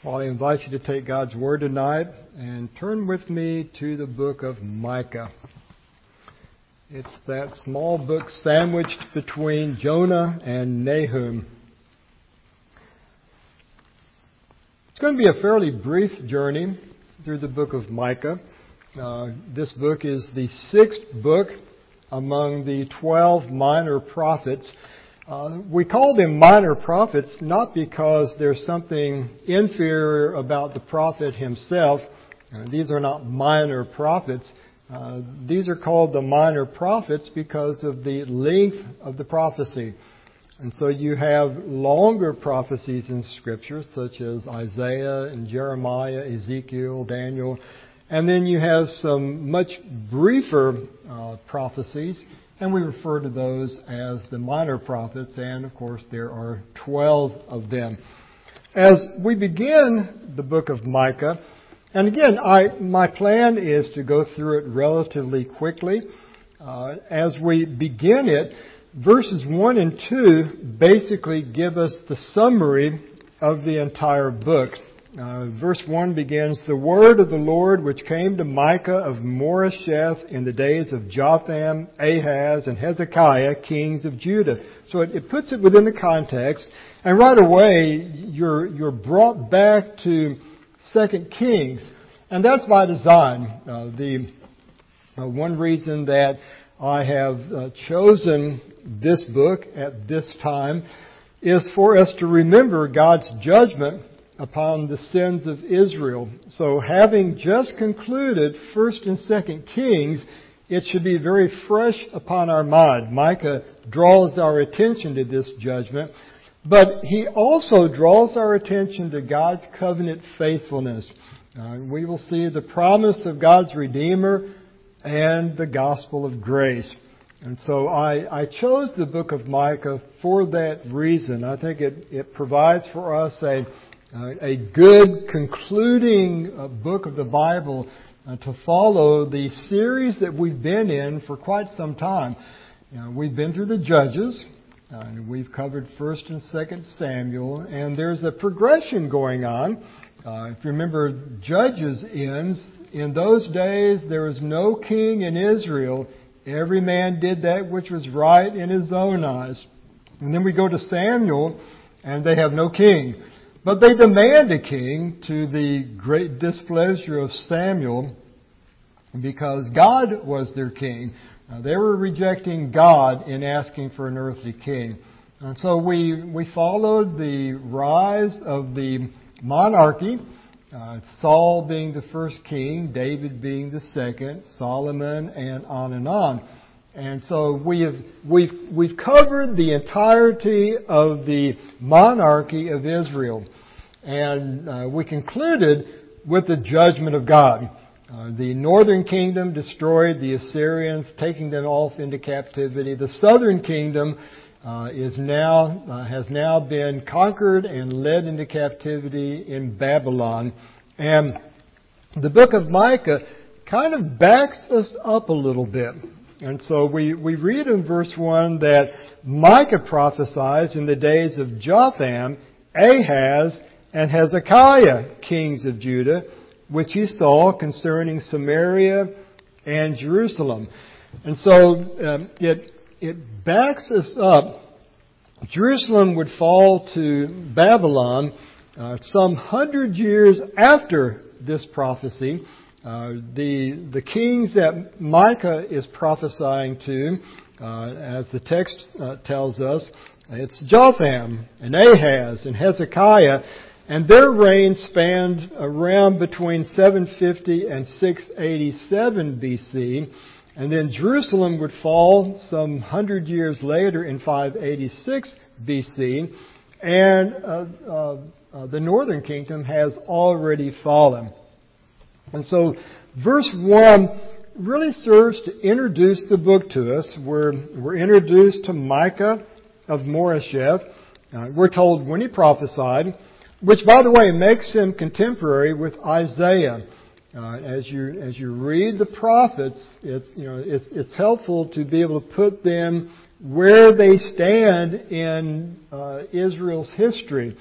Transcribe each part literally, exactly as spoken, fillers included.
Well, I invite you to take God's Word tonight and turn with me to the book of Micah. It's that small book sandwiched between Jonah and Nahum. It's going to be a fairly brief journey through the book of Micah. Uh, this book is the sixth book among the twelve minor prophets. Uh, we call them minor prophets not because there's something inferior about the prophet himself. Uh, these are not minor prophets. Uh, these are called the minor prophets because of the length of the prophecy. And so you have longer prophecies in Scripture, such as Isaiah and Jeremiah, Ezekiel, Daniel. And then you have some much briefer uh, prophecies, and we refer to those as the minor prophets, and of course there are twelve of them. As we begin the book of Micah, and again, I, my plan is to go through it relatively quickly. Uh, as we begin it, verses one and two basically give us the summary of the entire book. Uh, verse one begins, "The word of the Lord which came to Micah of Moresheth in the days of Jotham, Ahaz, and Hezekiah, kings of Judah." So it, it puts it within the context, and right away you're you're brought back to Second Kings, and that's by design. Uh, the uh, one reason that I have uh, chosen this book at this time is for us to remember God's judgment upon the sins of Israel. So having just concluded First and Second Kings, it should be very fresh upon our mind. Micah draws our attention to this judgment, but he also draws our attention to God's covenant faithfulness. Uh, we will see the promise of God's Redeemer and the gospel of grace. And so I, I chose the book of Micah for that reason. I think it, it provides for us a Uh, a good concluding uh, book of the Bible uh, to follow the series that we've been in for quite some time. You know, we've been through the Judges, uh, and we've covered First and Second Samuel, and there's a progression going on. Uh, if you remember, Judges ends, in those days there was no king in Israel. Every man did that which was right in his own eyes. And then we go to Samuel, and they have no king. But they demand a king, to the great displeasure of Samuel, because God was their king. Uh, they were rejecting God in asking for an earthly king. And so we we followed the rise of the monarchy, uh, Saul being the first king, David being the second, Solomon, and on and on. And so we have we've we've covered the entirety of the monarchy of Israel, and uh, we concluded with the judgment of God. Uh, the northern kingdom destroyed the Assyrians, taking them off into captivity. The southern kingdom uh, is now uh, has now been conquered and led into captivity in Babylon. And the book of Micah kind of backs us up a little bit. And so we, we read in verse one that Micah prophesies in the days of Jotham, Ahaz, and Hezekiah, kings of Judah, which he saw concerning Samaria and Jerusalem. And so um, it it backs us up. Jerusalem would fall to Babylon uh, some hundred years after this prophecy. Uh, the the kings that Micah is prophesying to, uh, as the text uh, tells us, it's Jotham and Ahaz and Hezekiah, and their reign spanned around between seven fifty and six eighty-seven B C, and then Jerusalem would fall some hundred years later in five eighty-six B C, and uh, uh, uh, the northern kingdom has already fallen. And so verse one really serves to introduce the book to us. We're, we're introduced to Micah of Moresheth. Uh, we're told when he prophesied, which, by the way, makes him contemporary with Isaiah. Uh, as you as you read the prophets, it's you know it's it's helpful to be able to put them where they stand in uh, Israel's history.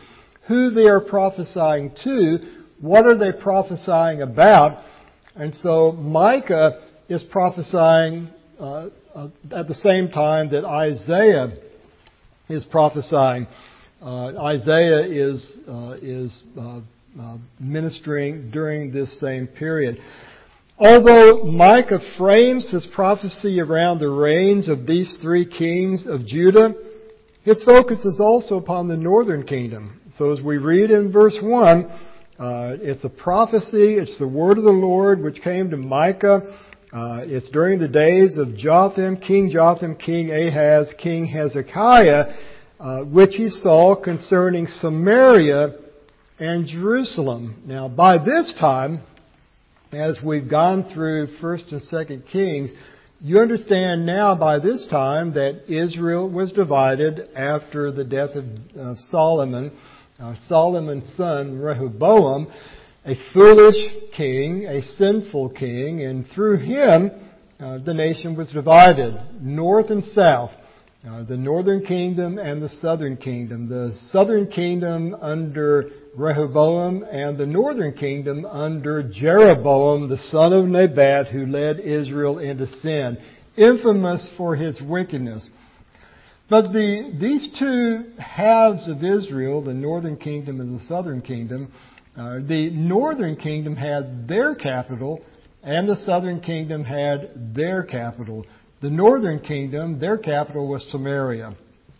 who they are prophesying to, what are they prophesying about. And so Micah is prophesying uh, uh, at the same time that Isaiah is prophesying. Uh, Isaiah is uh, is uh, uh, ministering during this same period. Although Micah frames his prophecy around the reigns of these three kings of Judah, his focus is also upon the northern kingdom. So as we read in verse one, uh, it's a prophecy, it's the word of the Lord which came to Micah. Uh, it's during the days of Jotham, King Jotham, King Ahaz, King Hezekiah, uh, which he saw concerning Samaria and Jerusalem. Now, by this time, as we've gone through First and Second Kings, you understand now by this time that Israel was divided after the death of uh, Solomon, uh, Solomon's son Rehoboam, a foolish king, a sinful king, and through him uh, the nation was divided, north and south, uh, the northern kingdom and the southern kingdom. The southern kingdom under Rehoboam and the northern kingdom under Jeroboam, the son of Nebat, who led Israel into sin, infamous for his wickedness. But the, these two halves of Israel, the northern kingdom and the southern kingdom, uh, the northern kingdom had their capital and the southern kingdom had their capital. The northern kingdom, their capital was Samaria.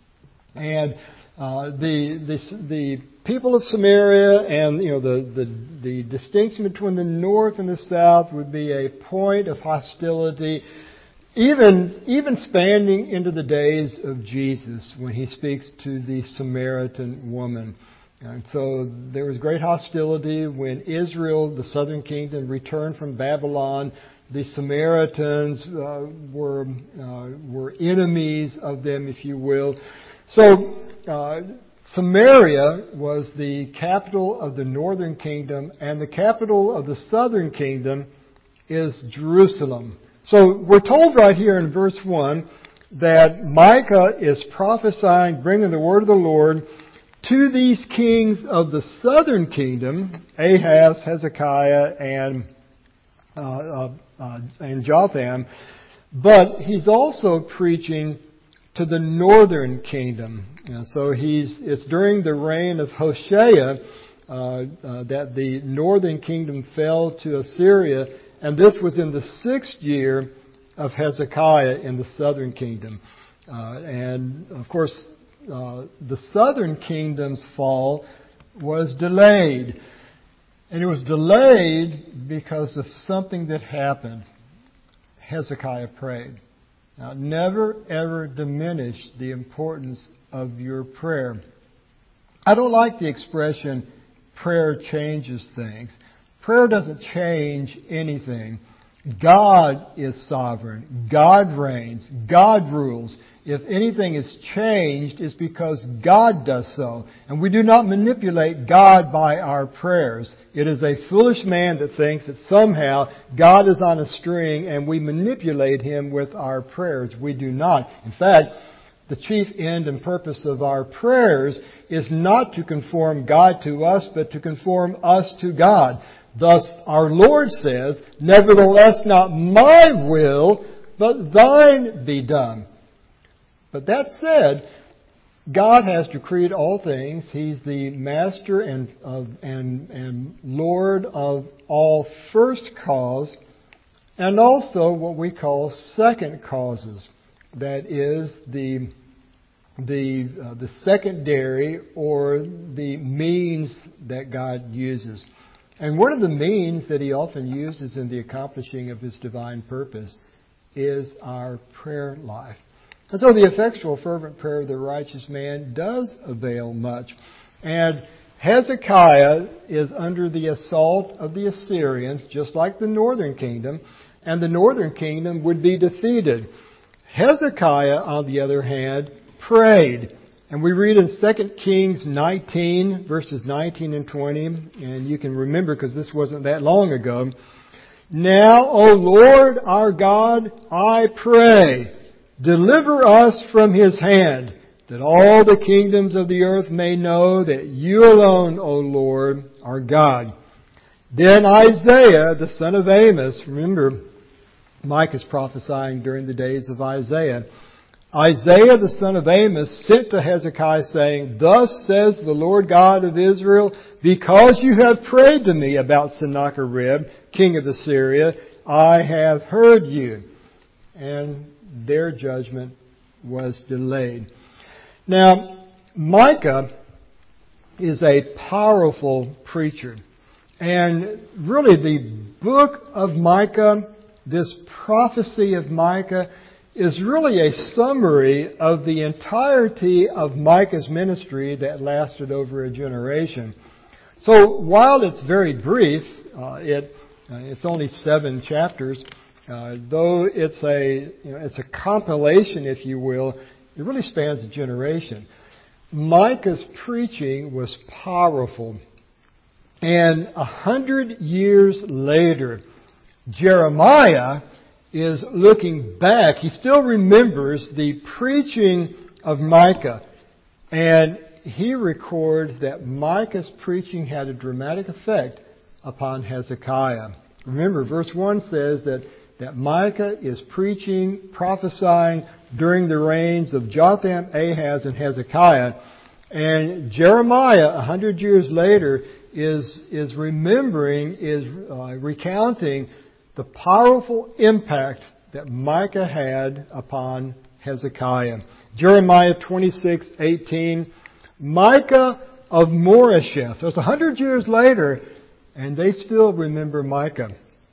And uh, the, the, the people of Samaria and, you know, the, the, the distinction between the north and the south would be a point of hostility, even, even spanning into the days of Jesus when he speaks to the Samaritan woman. And so there was great hostility when Israel, the southern kingdom, returned from Babylon. The Samaritans uh, were, uh, were enemies of them, if you will. So, uh, Samaria was the capital of the northern kingdom, and the capital of the southern kingdom is Jerusalem. So we're told right here in verse one that Micah is prophesying, bringing the word of the Lord to these kings of the southern kingdom, Ahaz, Hezekiah, and uh, uh, uh, and Jotham, but he's also preaching to the northern kingdom. And so he's, it's during the reign of Hoshea uh, uh, that the northern kingdom fell to Assyria, and this was in the sixth year of Hezekiah in the southern kingdom. Uh, and of course, uh, the southern kingdom's fall was delayed. And it was delayed because of something that happened. Hezekiah prayed. Now, never ever diminish the importance of your prayer. I don't like the expression, prayer changes things. Prayer doesn't change anything. God is sovereign. God reigns. God rules. If anything is changed, it's because God does so. And we do not manipulate God by our prayers. It is a foolish man that thinks that somehow God is on a string and we manipulate Him with our prayers. We do not. In fact, the chief end and purpose of our prayers is not to conform God to us, but to conform us to God. Thus, our Lord says, "Nevertheless, not my will, but thine be done." But that said, God has decreed all things. He's the master and, of, and, and Lord of all first cause, and also what we call second causes. That is the the uh, the secondary or the means that God uses. And one of the means that He often uses in the accomplishing of His divine purpose is our prayer life. And so the effectual fervent prayer of the righteous man does avail much. And Hezekiah is under the assault of the Assyrians, just like the northern kingdom, and the northern kingdom would be defeated. Hezekiah, on the other hand, prayed. And we read in Second Kings nineteen, verses nineteen and twenty, and you can remember because this wasn't that long ago. "Now, O Lord our God, I pray, deliver us from his hand, that all the kingdoms of the earth may know that you alone, O Lord, are God. Then Isaiah, the son of Amos, remember, Micah is prophesying during the days of Isaiah. Isaiah, the son of Amos, sent to Hezekiah, saying, Thus says the Lord God of Israel, because you have prayed to me about Sennacherib, king of Assyria, I have heard you. And their judgment was delayed. Now, Micah is a powerful preacher. And really the book of Micah, this prophecy of Micah, is really a summary of the entirety of Micah's ministry that lasted over a generation. So while it's very brief, uh, it uh, it's only seven chapters, uh, though it's a you know, it's a compilation, if you will, it really spans a generation. Micah's preaching was powerful. And a hundred years later, Jeremiah is looking back. He still remembers the preaching of Micah. And he records that Micah's preaching had a dramatic effect upon Hezekiah. Remember, verse one says that, that Micah is preaching, prophesying during the reigns of Jotham, Ahaz, and Hezekiah. And Jeremiah, a hundred years later, is, is remembering, is uh, recounting the powerful impact that Micah had upon Hezekiah. Jeremiah twenty-six eighteen, Micah of Moresheth. So it's a hundred years later, and they still remember Micah.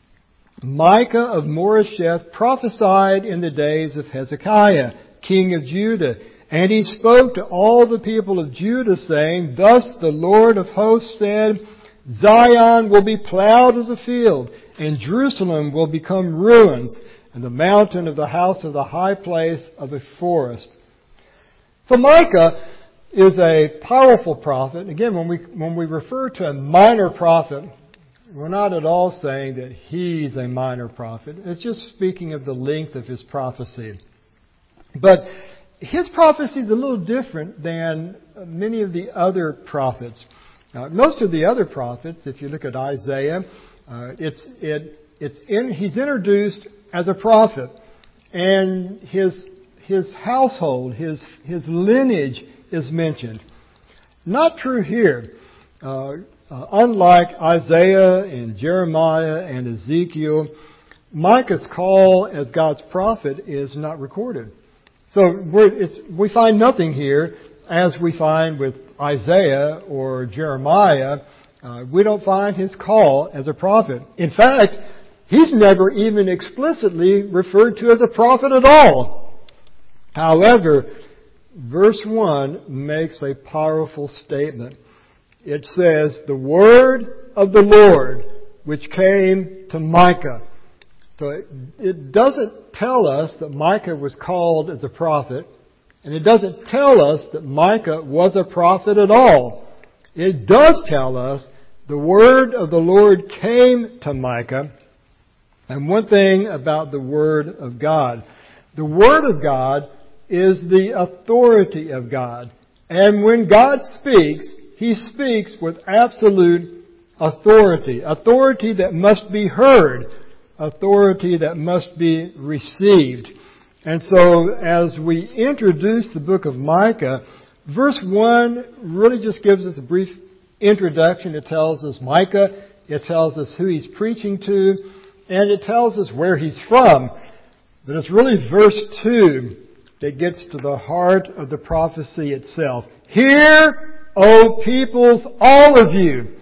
Micah of Moresheth prophesied in the days of Hezekiah, king of Judah. And he spoke to all the people of Judah, saying, Thus the Lord of hosts said, Zion will be plowed as a field, and Jerusalem will become ruins, and the mountain of the house of the high place of a forest. So Micah is a powerful prophet. Again, when we when we refer to a minor prophet, we're not at all saying that he's a minor prophet. It's just speaking of the length of his prophecy. But his prophecy is a little different than many of the other prophets. Uh, most of the other prophets, if you look at Isaiah, uh, it's it it's in he's introduced as a prophet, and his his household, his his lineage is mentioned. Not true here. Uh, uh, unlike Isaiah and Jeremiah and Ezekiel, Micah's call as God's prophet is not recorded. So we're, it's, we find nothing here as we find with Isaiah or Jeremiah. Uh, we don't find his call as a prophet. In fact, he's never even explicitly referred to as a prophet at all. However, verse one makes a powerful statement. It says, the word of the Lord which came to Micah. So it, it doesn't tell us that Micah was called as a prophet, and it doesn't tell us that Micah was a prophet at all. It does tell us the word of the Lord came to Micah. And one thing about the word of God, the word of God is the authority of God. And when God speaks, He speaks with absolute authority. Authority that must be heard. Authority that must be received. And so as we introduce the book of Micah, verse one really just gives us a brief introduction. It tells us Micah, it tells us who he's preaching to, and it tells us where he's from. But it's really verse two that gets to the heart of the prophecy itself. Hear, O peoples, all of you.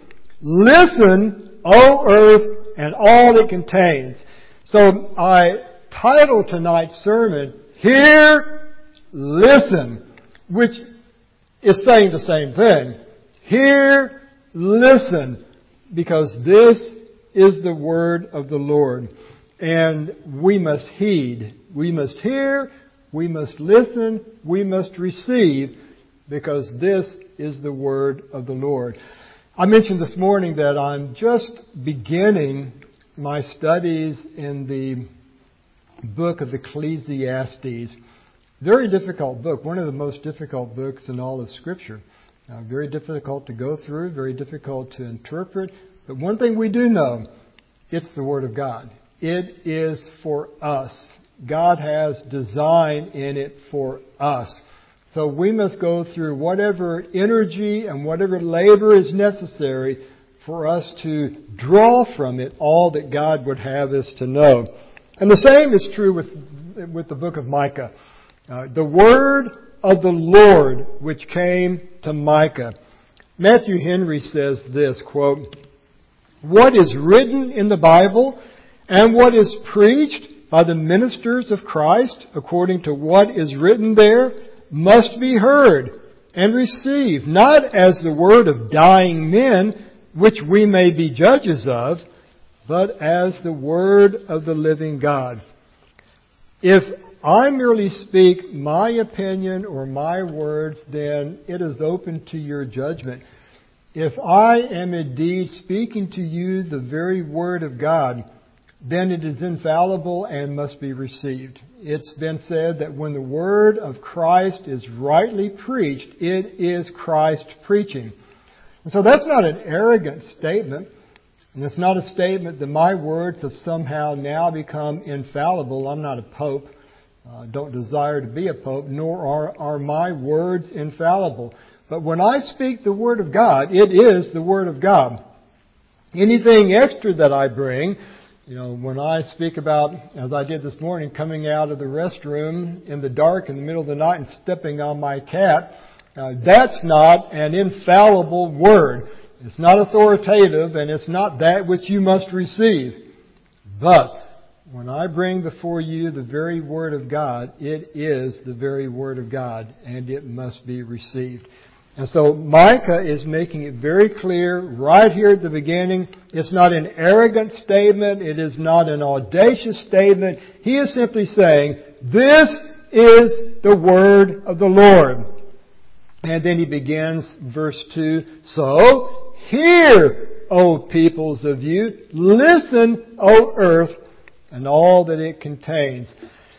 Listen, O earth, and all it contains. So I title tonight's sermon, Hear, Listen, which is saying the same thing. Hear, listen, because this is the word of the Lord. And we must heed. We must hear, we must listen, we must receive, because this is the word of the Lord. I mentioned this morning that I'm just beginning my studies in the book of Ecclesiastes. Very difficult book, one of the most difficult books in all of Scripture. Uh, very difficult to go through, very difficult to interpret. But one thing we do know, it's the Word of God. It is for us. God has design in it for us. So we must go through whatever energy and whatever labor is necessary for us to draw from it all that God would have us to know. And the same is true with, with the book of Micah. Uh, the word of the Lord which came to Micah. Matthew Henry says this, quote, "What is written in the Bible and what is preached by the ministers of Christ according to what is written there must be heard and received, not as the word of dying men, which we may be judges of, but as the word of the living God." If I merely speak my opinion or my words, then it is open to your judgment. If I am indeed speaking to you the very word of God, then it is infallible and must be received. It's been said that when the word of Christ is rightly preached, it is Christ preaching. And so that's not an arrogant statement. And it's not a statement that my words have somehow now become infallible. I'm not a pope. Uh, don't desire to be a pope, nor are, are my words infallible. But when I speak the Word of God, it is the Word of God. Anything extra that I bring, you know, when I speak about, as I did this morning, coming out of the restroom in the dark in the middle of the night and stepping on my cat, uh, that's not an infallible word. It's not authoritative, and it's not that which you must receive. But when I bring before you the very Word of God, it is the very Word of God, and it must be received. And so Micah is making it very clear right here at the beginning. It's not an arrogant statement. It is not an audacious statement. He is simply saying, this is the Word of the Lord. And then he begins verse two, "So hear, O peoples of you, listen, O earth, and all that it contains."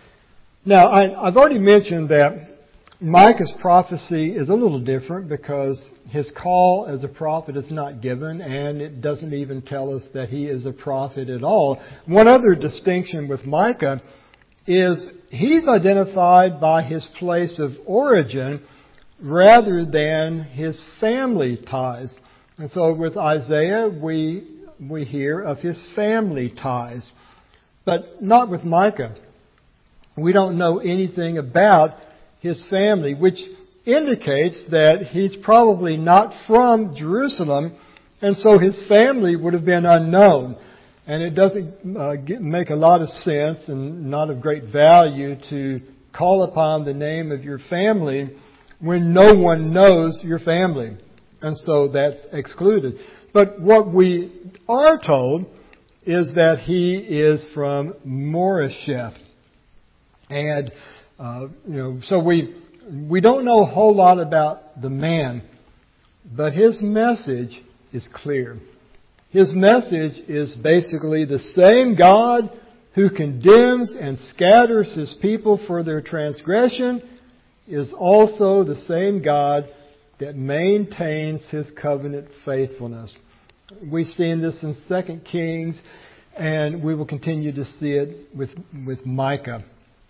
Now, I, I've already mentioned that Micah's prophecy is a little different because his call as a prophet is not given, and it doesn't even tell us that he is a prophet at all. One other distinction with Micah is he's identified by his place of origin rather than his family ties. And so with Isaiah, we we hear of his family ties. But not with Micah. We don't know anything about his family, which indicates that he's probably not from Jerusalem, and so his family would have been unknown. And it doesn't uh, get, make a lot of sense and not of great value to call upon the name of your family when no one knows your family. And so that's excluded. But what we are told is that he is from Moresheth. And, uh, you know, so we, we don't know a whole lot about the man, but his message is clear. His message is basically the same God who condemns and scatters his people for their transgression is also the same God that maintains his covenant faithfulness. We've seen this in Second Kings, and we will continue to see it with, with Micah.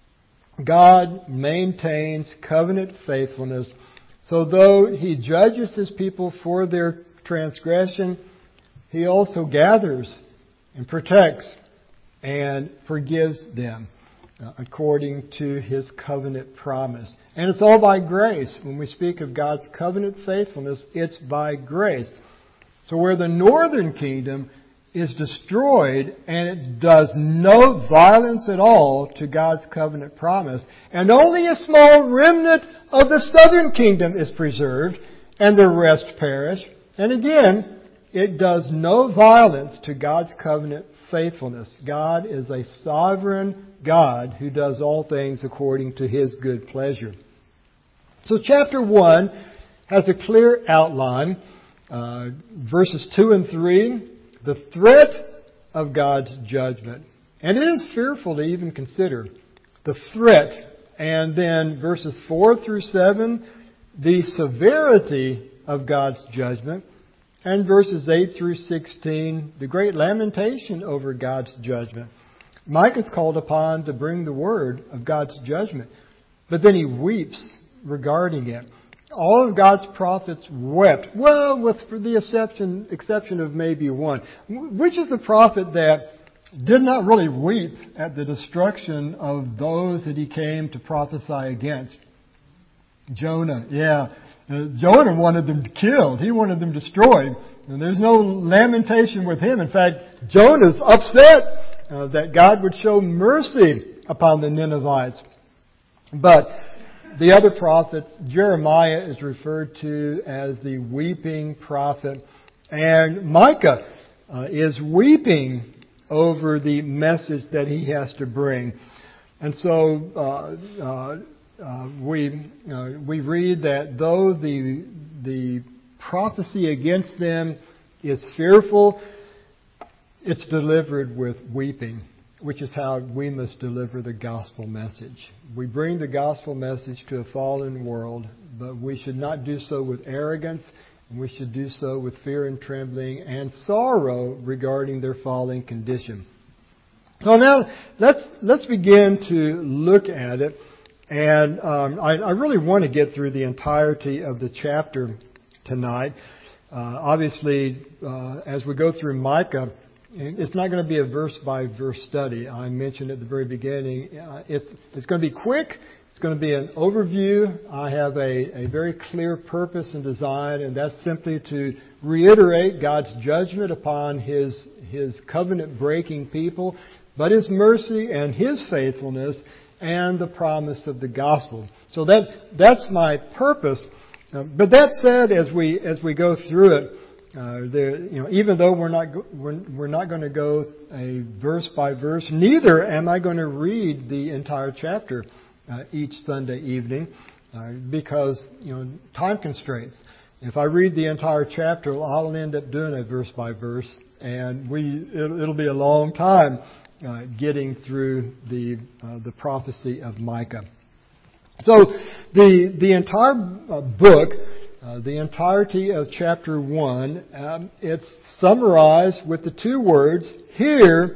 God maintains covenant faithfulness, so though he judges his people for their transgression, he also gathers and protects and forgives them uh, according to his covenant promise. And it's all by grace. When we speak of God's covenant faithfulness, it's by grace. So where the northern kingdom is destroyed and it does no violence at all to God's covenant promise, and only a small remnant of the southern kingdom is preserved and the rest perish, and again, it does no violence to God's covenant faithfulness. God is a sovereign God who does all things according to his good pleasure. So chapter one has a clear outline. Uh, verses two and three, the threat of God's judgment. And it is fearful to even consider the threat And then verses four through seven, the severity of God's judgment. And verses eight through sixteen, the great lamentation over God's judgment. Micah is called upon to bring the word of God's judgment. But then he weeps regarding it. All of God's prophets wept. Well, with for the exception, exception of maybe one. Which is the prophet that did not really weep at the destruction of those that he came to prophesy against? Jonah, yeah. Uh, Jonah wanted them killed. He wanted them destroyed. And there's no lamentation with him. In fact, Jonah's upset uh, that God would show mercy upon the Ninevites. But the other prophets, Jeremiah is referred to as the weeping prophet. And Micah uh, is weeping over the message that he has to bring. And so uh, uh, uh, we uh, we read that though the the prophecy against them is fearful, it's delivered with weeping, which is how we must deliver the gospel message. We bring the gospel message to a fallen world, but we should not do so with arrogance, and we should do so with fear and trembling and sorrow regarding their fallen condition. So now let's let's begin to look at it, and um, I, I really want to get through the entirety of the chapter tonight. Uh, obviously, uh, as we go through Micah, it's not going to be a verse-by-verse study. I mentioned at the very beginning, uh, it's it's going to be quick. It's going to be an overview. I have a, a very clear purpose and design, and that's simply to reiterate God's judgment upon His His covenant-breaking people, but His mercy and His faithfulness and the promise of the gospel. So that that's my purpose. Uh, but that said, as we as we go through it, Uh, there, you know, even though we're not go- we're, we're not going to go a verse by verse, neither am I going to read the entire chapter uh, each Sunday evening uh, because you know time constraints. If I read the entire chapter, I'll end up doing it verse by verse, and we it'll, it'll be a long time uh, getting through the uh, the prophecy of Micah. So the the entire uh, book. Uh, the entirety of chapter one, um, it's summarized with the two words, hear,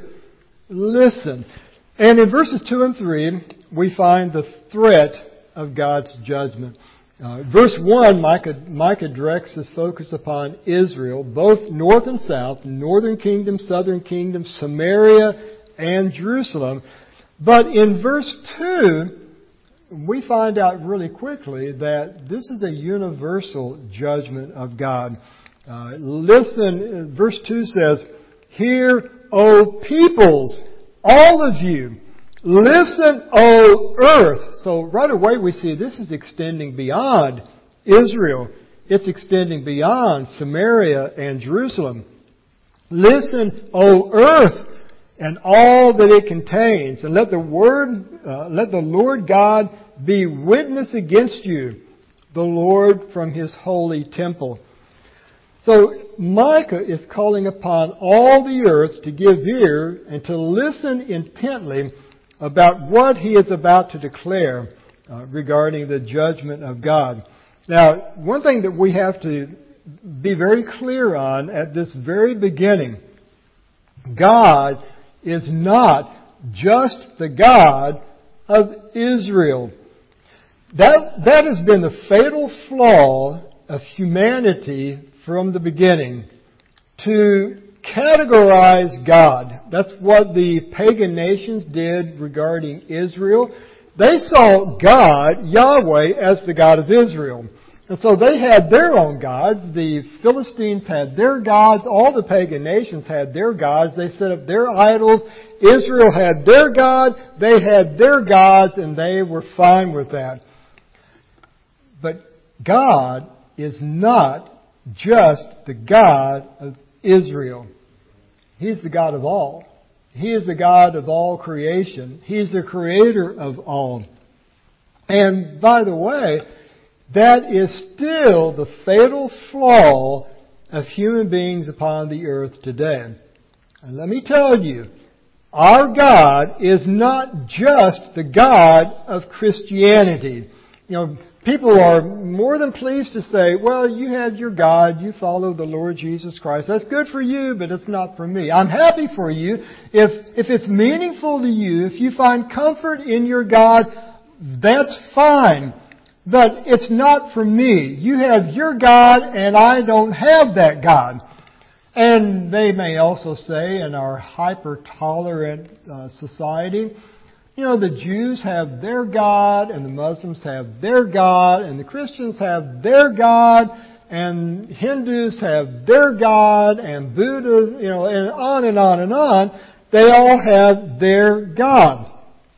listen. And in verses two and three, we find the threat of God's judgment. Uh, verse one, Micah, Micah directs his focus upon Israel, both north and south, northern kingdom, southern kingdom, Samaria, and Jerusalem. But in verse two, we find out really quickly that this is a universal judgment of God. Uh, listen, verse two says, hear, O peoples, all of you. Listen, O earth. So right away we see this is extending beyond Israel. It's extending beyond Samaria and Jerusalem. Listen, O earth, and all that it contains, and let the word, uh, let the Lord God be witness against you, the Lord from His holy temple. So Micah is calling upon all the earth to give ear and to listen intently about what he is about to declare uh, regarding the judgment of God. Now, one thing that we have to be very clear on at this very beginning, God is not just the God of Israel. That, that has been the fatal flaw of humanity from the beginning. To categorize God. That's what the pagan nations did regarding Israel. They saw God, Yahweh, as the God of Israel. And so they had their own gods. The Philistines had their gods. All the pagan nations had their gods. They set up their idols. Israel had their God. They had their gods, and they were fine with that. But God is not just the God of Israel. He's the God of all. He is the God of all creation. He's the creator of all. And by the way, that is still the fatal flaw of human beings upon the earth today. And let me tell you, our God is not just the God of Christianity. You know, people are more than pleased to say, well, you have your God, you follow the Lord Jesus Christ. That's good for you, but it's not for me. I'm happy for you. If, if it's meaningful to you, if you find comfort in your God, that's fine. But it's not for me. You have your God and I don't have that God. And they may also say in our hyper-tolerant uh, society, you know, the Jews have their God and the Muslims have their God and the Christians have their God and Hindus have their God and Buddhists, you know, and on and on and on. They all have their God.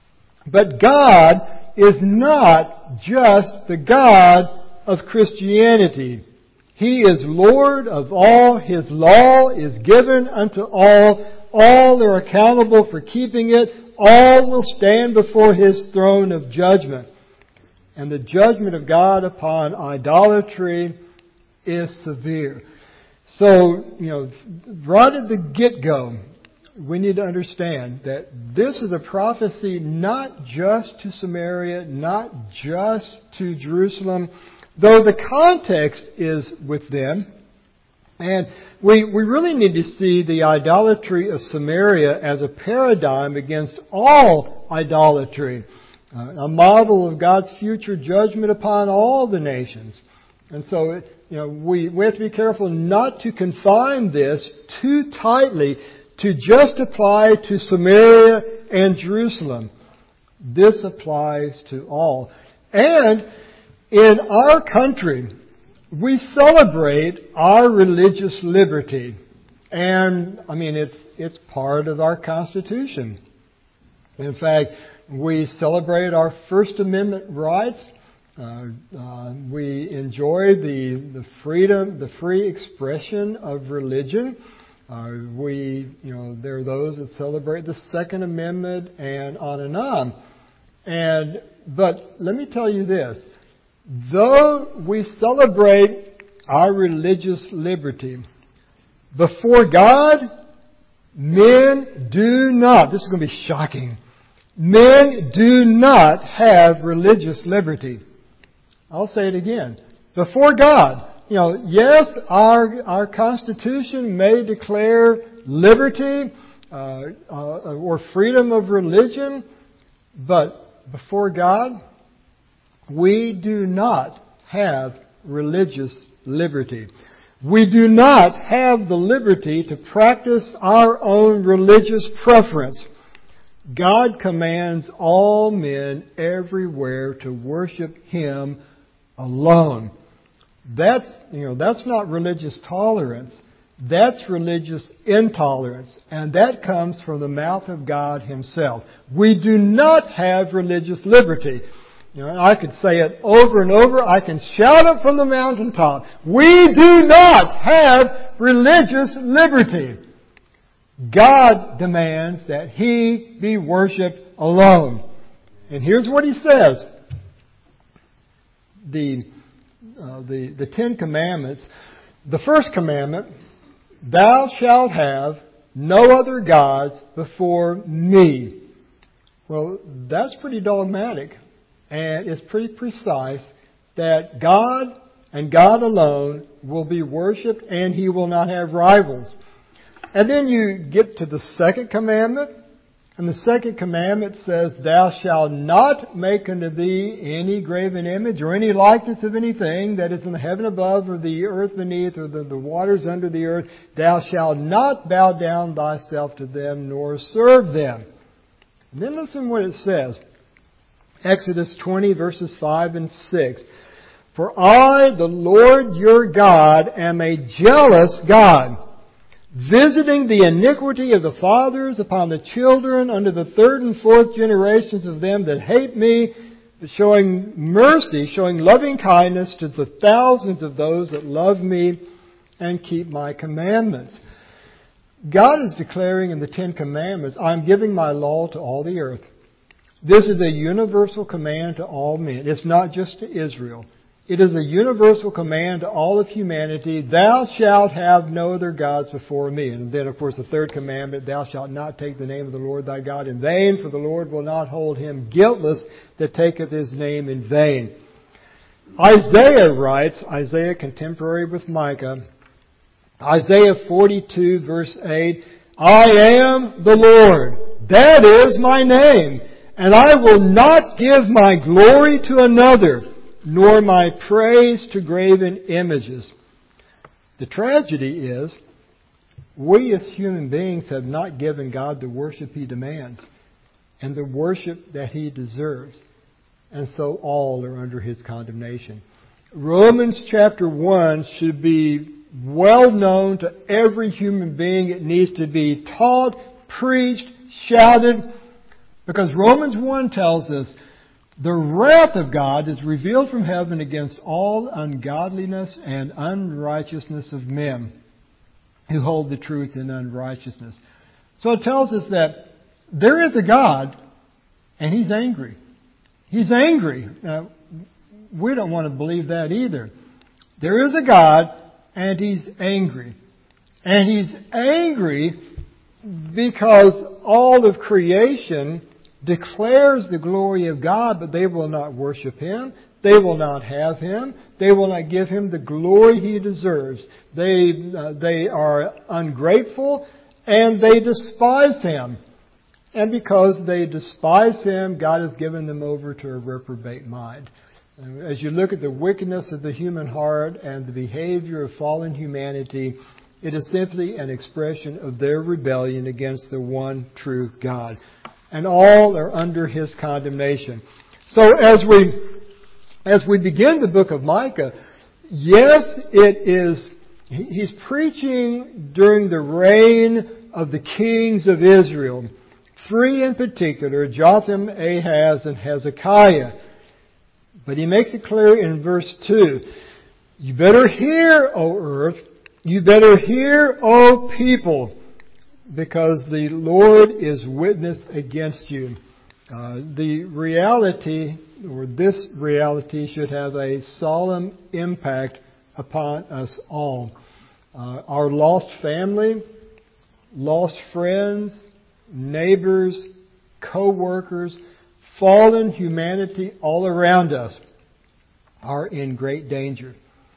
But God is not just the God of Christianity. He is Lord of all. His law is given unto all. All are accountable for keeping it. All will stand before His throne of judgment. And the judgment of God upon idolatry is severe. So, you know, right at the get-go, we need to understand that this is a prophecy not just to Samaria, not just to Jerusalem, though the context is with them. And we, we really need to see the idolatry of Samaria as a paradigm against all idolatry, uh, a model of God's future judgment upon all the nations. And so, you know, we, we have to be careful not to confine this too tightly to just apply to Samaria and Jerusalem. This applies to all. And in our country, we celebrate our religious liberty. And, I mean, it's it's part of our Constitution. In fact, we celebrate our First Amendment rights. Uh, uh, we enjoy the, the freedom, the free expression of religion. Uh, we, you know, there are those that celebrate the Second Amendment and on and on. And, but let me tell you this. Though we celebrate our religious liberty, before God, men do not, this is going to be shocking, men do not have religious liberty. I'll say it again. Before God, you know, yes, our our Constitution may declare liberty uh, uh, or freedom of religion, but before God, we do not have religious liberty. We do not have the liberty to practice our own religious preference. God commands all men everywhere to worship Him alone. That's, you know, that's not religious tolerance. That's religious intolerance. And that comes from the mouth of God Himself. We do not have religious liberty. You know, I could say it over and over. I can shout it from the mountaintop. We do not have religious liberty. God demands that He be worshipped alone. And here's what He says. The, uh, the, the Ten Commandments. The first commandment, thou shalt have no other gods before me. Well, that's pretty dogmatic. And it's pretty precise that God and God alone will be worshipped and He will not have rivals. And then you get to the second commandment. And the second commandment says, thou shalt not make unto thee any graven image or any likeness of anything that is in the heaven above or the earth beneath or the, the waters under the earth. Thou shalt not bow down thyself to them nor serve them. And then listen what it says. Exodus twenty verses five and six. For I, the Lord your God, am a jealous God, visiting the iniquity of the fathers upon the children unto the third and fourth generations of them that hate me, but showing mercy, showing loving kindness to the thousands of those that love me and keep my commandments. God is declaring in the Ten Commandments, I'm giving my law to all the earth. This is a universal command to all men. It's not just to Israel. It is a universal command to all of humanity, thou shalt have no other gods before me. And then, of course, the third commandment, thou shalt not take the name of the Lord thy God in vain, for the Lord will not hold him guiltless that taketh his name in vain. Isaiah writes, Isaiah contemporary with Micah, Isaiah forty-two verse eight, I am the Lord, that is my name, and I will not give my glory to another, nor my praise to graven images. The tragedy is, we as human beings have not given God the worship He demands and the worship that He deserves. And so all are under His condemnation. Romans chapter one should be well known to every human being. It needs to be taught, preached, shouted, because Romans one tells us the wrath of God is revealed from heaven against all ungodliness and unrighteousness of men who hold the truth in unrighteousness. So it tells us that there is a God and He's angry. He's angry. Now, we don't want to believe that either. There is a God and He's angry. And He's angry because all of creation declares the glory of God, but they will not worship Him. They will not have Him. They will not give Him the glory He deserves. They, uh, they are ungrateful and they despise Him. And because they despise Him, God has given them over to a reprobate mind. As you look at the wickedness of the human heart and the behavior of fallen humanity, it is simply an expression of their rebellion against the one true God. And all are under His condemnation. So as we, as we begin the book of Micah, yes, it is, he's preaching during the reign of the kings of Israel. Three in particular, Jotham, Ahaz, and Hezekiah. But he makes it clear in verse two, you better hear, O earth, you better hear, O people, because the Lord is witness against you. Uh, the reality, or this reality, should have a solemn impact upon us all. Uh, our lost family, lost friends, neighbors, co-workers, fallen humanity all around us are in great danger.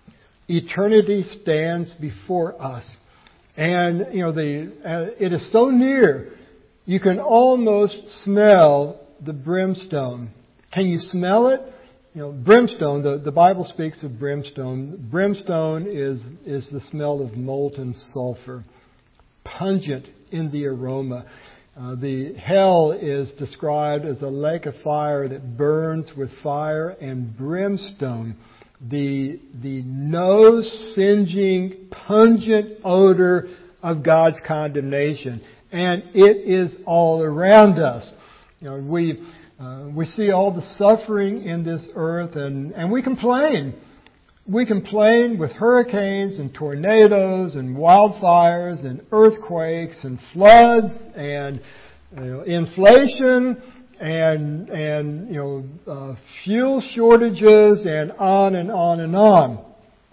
Eternity stands before us. And, you know, the uh, it is so near, you can almost smell the brimstone. Can you smell it? You know, brimstone, the, the Bible speaks of brimstone. Brimstone is, is the smell of molten sulfur, pungent in the aroma. Uh, the hell is described as a lake of fire that burns with fire and brimstone. The, the nose-singeing, pungent odor of God's condemnation. And it is all around us. You know, we, uh, we see all the suffering in this earth and, and we complain. We complain with hurricanes and tornadoes and wildfires and earthquakes and floods and you know, inflation and and you know uh, fuel shortages and on and on and on.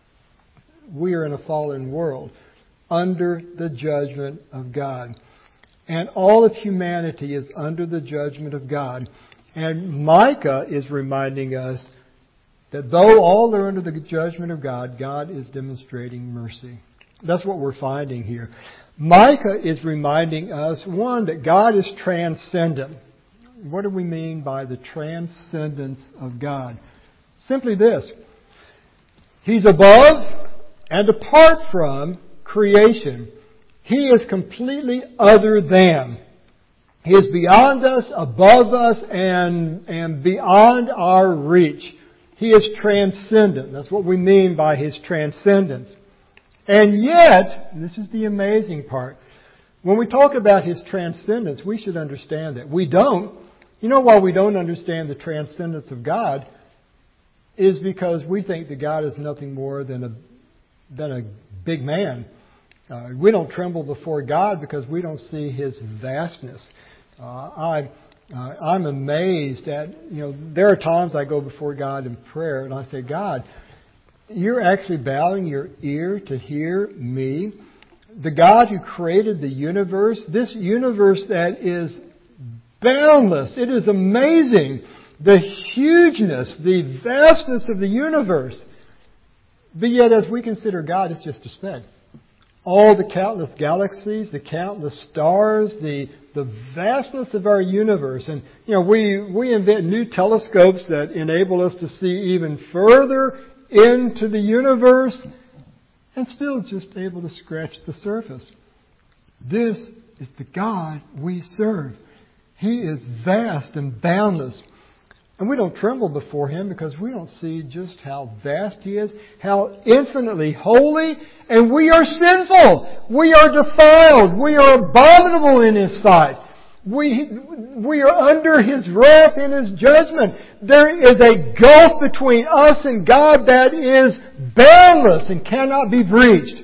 We are in a fallen world under the judgment of God. And all of humanity is under the judgment of God. And Micah is reminding us that though all are under the judgment of God, God is demonstrating mercy. That's what we're finding here. Micah is reminding us, one, that God is transcendent. What do we mean by the transcendence of God? Simply this. He's above and apart from creation. He is completely other than. He is beyond us, above us, and, and beyond our reach. He is transcendent. That's what we mean by His transcendence. And yet, and this is the amazing part, when we talk about His transcendence, we should understand that. We don't. You know why we don't understand the transcendence of God? Is because we think that God is nothing more than a, than a big man. Uh, we don't tremble before God because we don't see His vastness. Uh, I, uh, I'm amazed at, you know, there are times I go before God in prayer and I say, God, you're actually bowing your ear to hear me. The God who created the universe, this universe that is boundless. It is amazing. The hugeness, the vastness of the universe. But yet as we consider God, it's just a speck. All the countless galaxies, the countless stars, the the vastness of our universe. And, you know, we, we invent new telescopes that enable us to see even further into the universe and still just able to scratch the surface. This is the God we serve. He is vast and boundless. And we don't tremble before Him because we don't see just how vast He is, how infinitely holy, and we are sinful. We are defiled. We are abominable in His sight. We, we are under His wrath and His judgment. There is a gulf between us and God that is boundless and cannot be breached.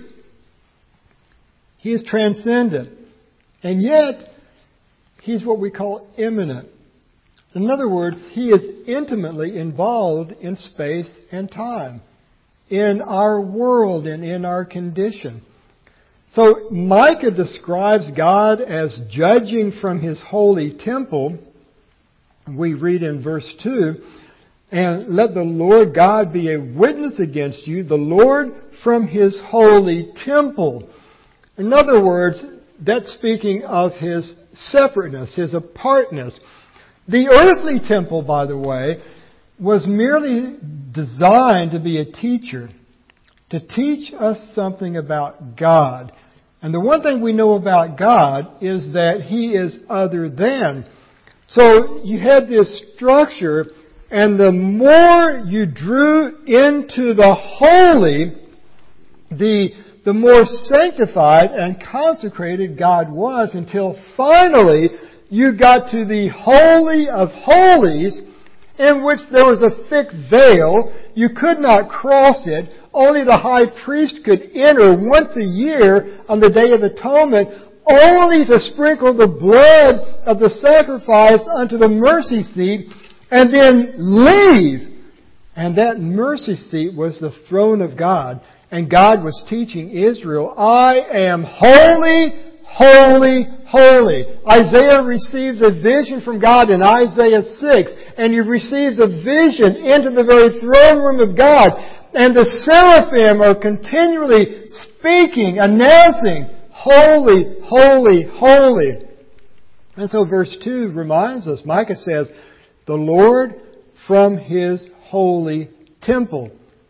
He is transcendent. And yet, He's what we call immanent. In other words, He is intimately involved in space and time, in our world and in our condition. So Micah describes God as judging from His holy temple. We read in verse two, "And let the Lord God be a witness against you, the Lord from His holy temple." In other words, that's speaking of His separateness, His apartness. The earthly temple, by the way, was merely designed to be a teacher, to teach us something about God. And the one thing we know about God is that He is other than. So you had this structure, and the more you drew into the holy, the, the more sanctified and consecrated God was, until finally you got to the Holy of Holies, in which there was a thick veil. You could not cross it. Only the high priest could enter once a year on the Day of Atonement, only to sprinkle the blood of the sacrifice unto the mercy seat and then leave. And that mercy seat was the throne of God. And God was teaching Israel, I am holy, holy, holy. Isaiah receives a vision from God in Isaiah six, and he receives a vision into the very throne room of God. And the seraphim are continually speaking, announcing, holy, holy, holy. And so verse two reminds us, Micah says, the Lord from His holy temple.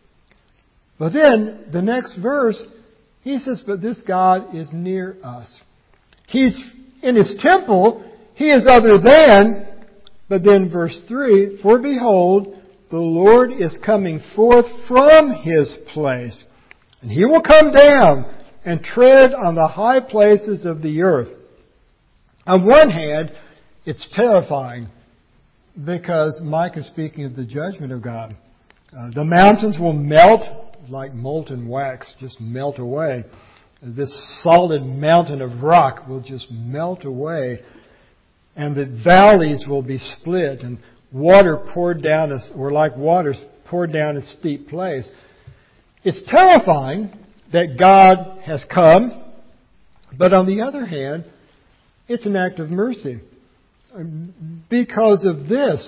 But then, the next verse, he says, but this God is near us. He's in His temple. He is other than. But then verse three, for behold, the Lord is coming forth from His place, and He will come down and tread on the high places of the earth. On one hand, it's terrifying because Micah is speaking of the judgment of God. Uh, the mountains will melt like molten wax, just melt away. This solid mountain of rock will just melt away. And the valleys will be split and water poured down, a, or like water poured down a steep place. It's terrifying that God has come, but on the other hand, it's an act of mercy. Because of this,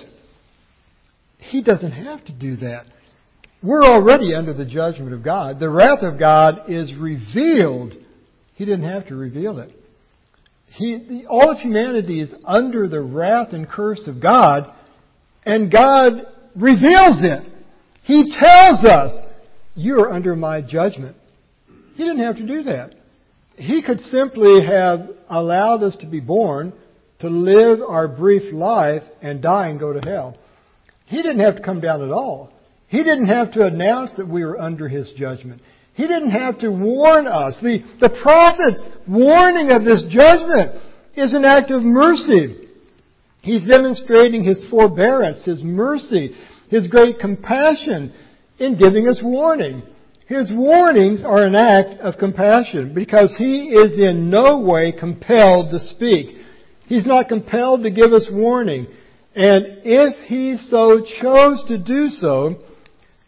He doesn't have to do that. We're already under the judgment of God. The wrath of God is revealed. He didn't have to reveal it. He, all of humanity is under the wrath and curse of God, and God reveals it. He tells us, you are under my judgment. He didn't have to do that. He could simply have allowed us to be born, to live our brief life, and die and go to hell. He didn't have to come down at all. He didn't have to announce that we were under His judgment. He didn't have to warn us. The, the prophet's warning of this judgment is an act of mercy. He's demonstrating His forbearance, His mercy, His great compassion in giving us warning. His warnings are an act of compassion because He is in no way compelled to speak. He's not compelled to give us warning. And if He so chose to do so,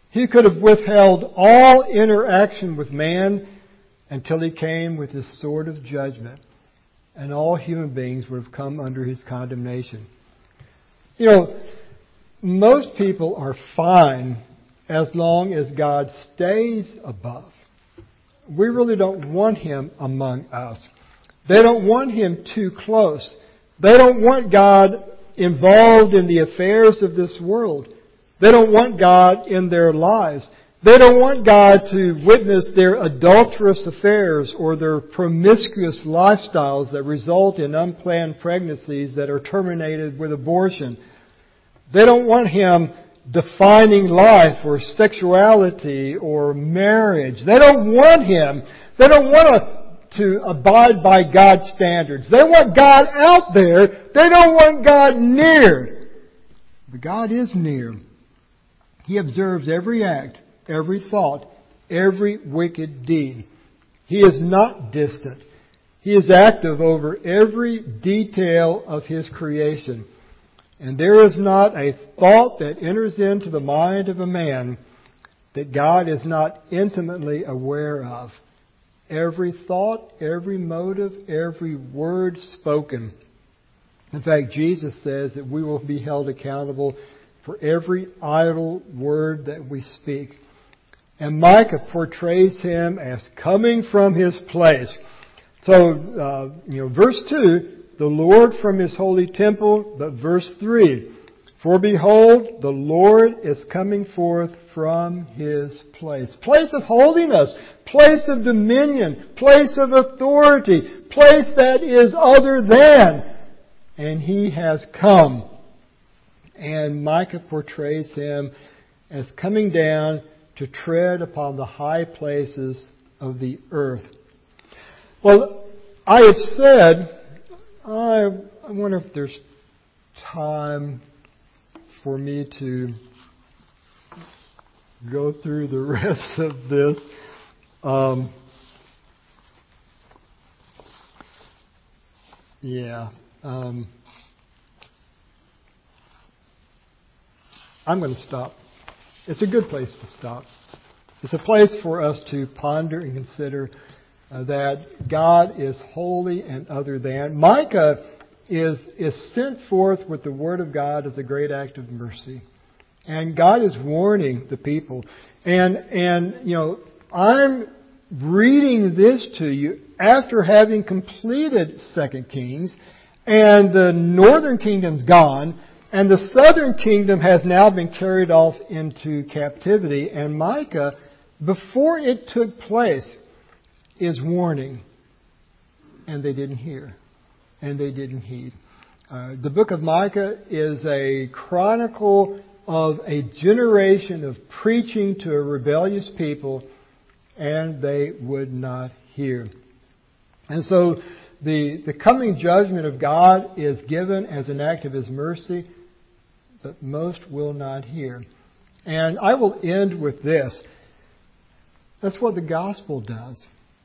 He could have withheld all interaction with man until He came with His sword of judgment, and all human beings would have come under His condemnation. You know, most people are fine as long as God stays above. We really don't want Him among us. They don't want Him too close. They don't want God involved in the affairs of this world. They don't want God in their lives. They don't want God to witness their adulterous affairs or their promiscuous lifestyles that result in unplanned pregnancies that are terminated with abortion. They don't want Him defining life or sexuality or marriage. They don't want Him. They don't want to, to abide by God's standards. They want God out there. They don't want God near. But God is near. He observes every act, every thought, every wicked deed. He is not distant. He is active over every detail of His creation. And there is not a thought that enters into the mind of a man that God is not intimately aware of. Every thought, every motive, every word spoken. In fact, Jesus says that we will be held accountable for every idle word that we speak. And Micah portrays Him as coming from His place. So, uh, you know, verse two, the Lord from His holy temple, but verse three, for behold, the Lord is coming forth from His place. Place of holiness, place of dominion, place of authority, place that is other than. And He has come. And Micah portrays Him as coming down to tread upon the high places of the earth. Well, I have said, I, I wonder if there's time for me to go through the rest of this. Um, yeah. Um, I'm going to stop. It's a good place to stop. It's a place for us to ponder and consider uh, that God is holy and other than. Micah is is sent forth with the Word of God as a great act of mercy. And God is warning the people. And, and you know, I'm reading this to you after having completed Second Kings, and the northern kingdom's gone, and the southern kingdom has now been carried off into captivity. And Micah, before it took place, is warning. And they didn't hear. And they didn't heed. Uh, the book of Micah is a chronicle of a generation of preaching to a rebellious people, and they would not hear. And so the, the coming judgment of God is given as an act of His mercy, but most will not hear. And I will end with this. That's what the gospel does.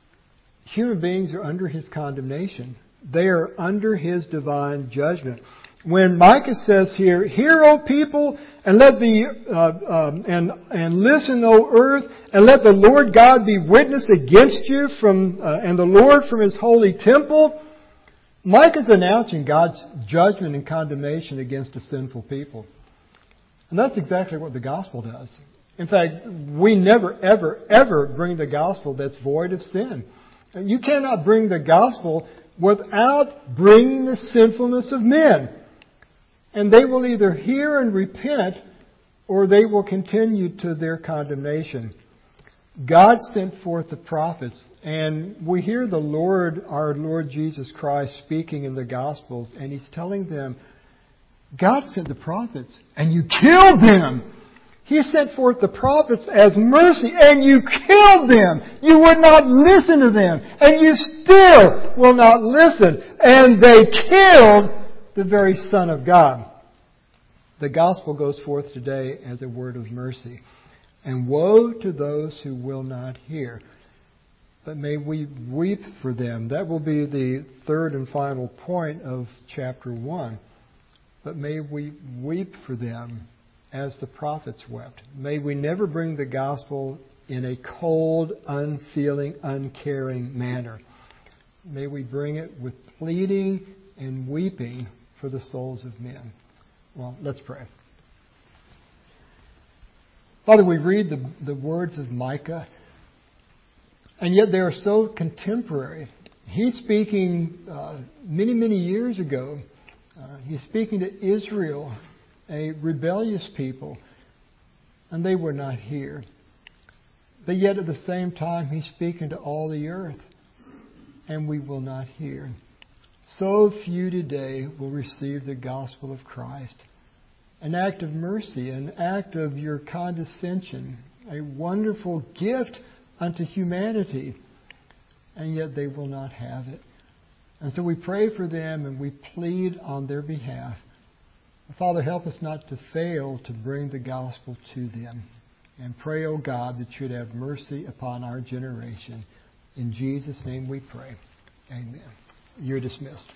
Human beings are under His condemnation. They are under His divine judgment. When Micah says here, "Hear, O people, and let the uh, um, and and listen, O earth, and let the Lord God be witness against you from uh, and the Lord from His holy temple," Micah's announcing God's judgment and condemnation against a sinful people. And that's exactly what the gospel does. In fact, we never, ever, ever bring the gospel that's void of sin. You cannot bring the gospel without bringing the sinfulness of men. And they will either hear and repent, or they will continue to their condemnation. God sent forth the prophets, and we hear the Lord, our Lord Jesus Christ, speaking in the Gospels, and He's telling them, God sent the prophets, and you killed them. He sent forth the prophets as mercy, and you killed them. You would not listen to them, and you still will not listen. And they killed the very Son of God. The gospel goes forth today as a word of mercy. And woe to those who will not hear. But may we weep for them. That will be the third and final point of chapter one. But may we weep for them as the prophets wept. May we never bring the gospel in a cold, unfeeling, uncaring manner. May we bring it with pleading and weeping for the souls of men. Well, let's pray. Father, we read the, the words of Micah, and yet they are so contemporary. He's speaking uh, many, many years ago. Uh, he's speaking to Israel, a rebellious people, and they were not here. But yet at the same time, he's speaking to all the earth, and we will not hear. So few today will receive the gospel of Christ. An act of mercy, an act of your condescension, a wonderful gift unto humanity, and yet they will not have it. And so we pray for them and we plead on their behalf. Father, help us not to fail to bring the gospel to them. And pray, O God, that you'd have mercy upon our generation. In Jesus' name we pray. Amen. You're dismissed.